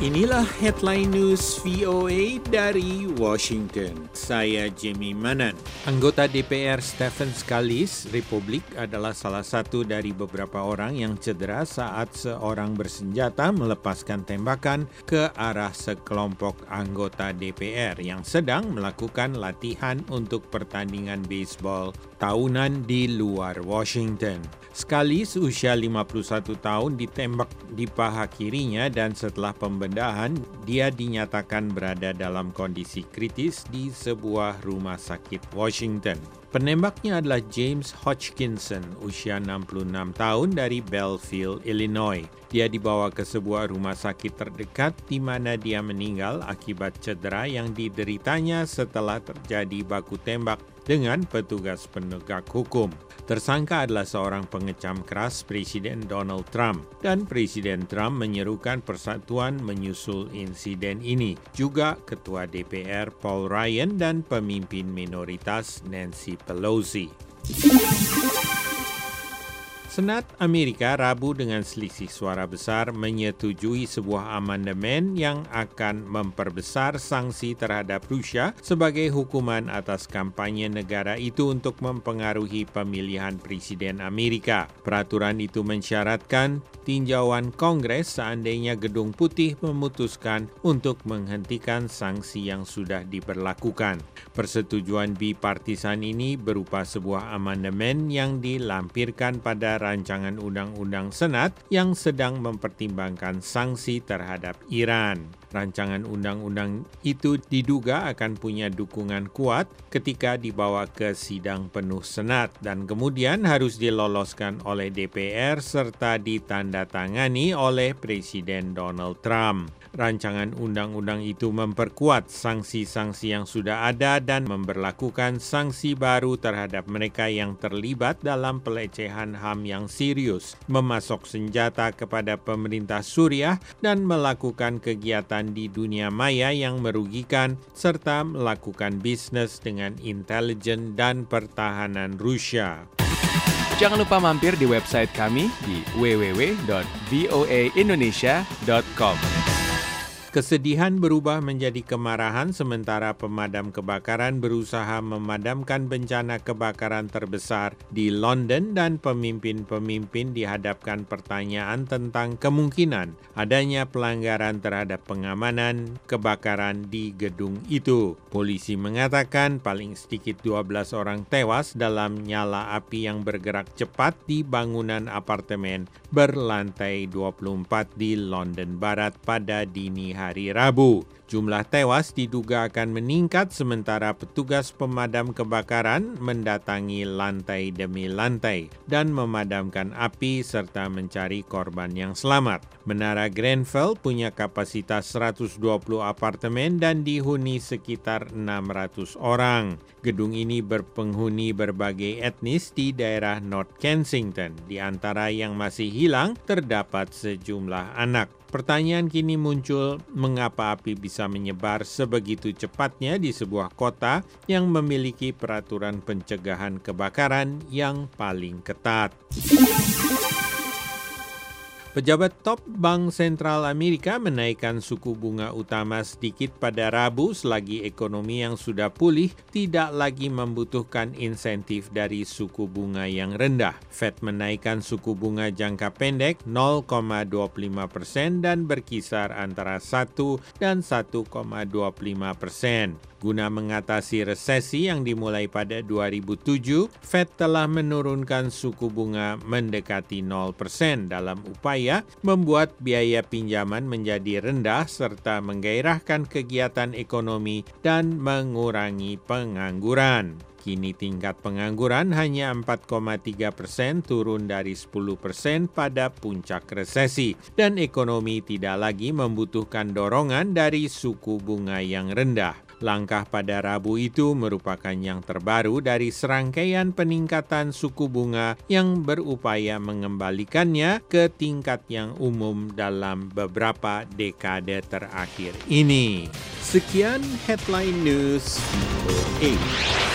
Inilah headline news VOA dari Washington. Saya Jimmy Manan. Anggota DPR Stephen Scalise, Republik, adalah salah satu dari beberapa orang yang cedera saat seorang bersenjata melepaskan tembakan ke arah sekelompok anggota DPR yang sedang melakukan latihan untuk pertandingan baseball tahunan di luar Washington. Scalise, usia 51 tahun, ditembak di paha kirinya dan setelah pembedahan, dia dinyatakan berada dalam kondisi kritis di sebuah rumah sakit Washington. Penembaknya adalah James Hodgkinson, usia 66 tahun dari Belleville, Illinois. Dia dibawa ke sebuah rumah sakit terdekat di mana dia meninggal akibat cedera yang dideritanya setelah terjadi baku tembak dengan petugas penegak hukum. Tersangka adalah seorang pengecam keras Presiden Donald Trump, dan Presiden Trump menyerukan persatuan menyusul insiden ini. Juga Ketua DPR Paul Ryan dan pemimpin minoritas Nancy Pelosi. Senat Amerika Rabu dengan selisih suara besar menyetujui sebuah amandemen yang akan memperbesar sanksi terhadap Rusia sebagai hukuman atas kampanye negara itu untuk mempengaruhi pemilihan Presiden Amerika. Peraturan itu mensyaratkan tinjauan Kongres seandainya Gedung Putih memutuskan untuk menghentikan sanksi yang sudah diberlakukan. Persetujuan bipartisan ini berupa sebuah amandemen yang dilampirkan pada rancangan undang-undang Senat yang sedang mempertimbangkan sanksi terhadap Iran. Rancangan undang-undang itu diduga akan punya dukungan kuat ketika dibawa ke sidang penuh Senat dan kemudian harus diloloskan oleh DPR serta ditandatangani oleh Presiden Donald Trump. Rancangan undang-undang itu memperkuat sanksi-sanksi yang sudah ada dan memberlakukan sanksi baru terhadap mereka yang terlibat dalam pelecehan HAM yang serius, memasok senjata kepada pemerintah Suriah dan melakukan kegiatan di dunia maya yang merugikan serta melakukan bisnis dengan intelijen dan pertahanan Rusia. Jangan lupa mampir di website kami di www.voaindonesia.com. Kesedihan berubah menjadi kemarahan sementara pemadam kebakaran berusaha memadamkan bencana kebakaran terbesar di London dan pemimpin-pemimpin dihadapkan pertanyaan tentang kemungkinan adanya pelanggaran terhadap pengamanan kebakaran di gedung itu. Polisi mengatakan paling sedikit 12 orang tewas dalam nyala api yang bergerak cepat di bangunan apartemen berlantai 24 di London Barat pada dini hari Rabu. Jumlah tewas diduga akan meningkat sementara petugas pemadam kebakaran mendatangi lantai demi lantai dan memadamkan api serta mencari korban yang selamat. Menara Grenfell punya kapasitas 120 apartemen dan dihuni sekitar 600 orang. Gedung ini berpenghuni berbagai etnis di daerah North Kensington. Di antara yang masih hilang terdapat sejumlah anak. Pertanyaan kini muncul, mengapa api bisa menyebar sebegitu cepatnya di sebuah kota yang memiliki peraturan pencegahan kebakaran yang paling ketat. Pejabat top Bank Sentral Amerika menaikkan suku bunga utama sedikit pada Rabu selagi ekonomi yang sudah pulih tidak lagi membutuhkan insentif dari suku bunga yang rendah. Fed menaikkan suku bunga jangka pendek 0,25% dan berkisar antara 1 dan 1,25%. Guna mengatasi resesi yang dimulai pada 2007, Fed telah menurunkan suku bunga mendekati 0% dalam upaya membuat biaya pinjaman menjadi rendah serta menggairahkan kegiatan ekonomi dan mengurangi pengangguran. Kini tingkat pengangguran hanya 4,3%, turun dari 10% pada puncak resesi, dan ekonomi tidak lagi membutuhkan dorongan dari suku bunga yang rendah. Langkah pada Rabu itu merupakan yang terbaru dari serangkaian peningkatan suku bunga yang berupaya mengembalikannya ke tingkat yang umum dalam beberapa dekade terakhir ini. Sekian headline news VOA.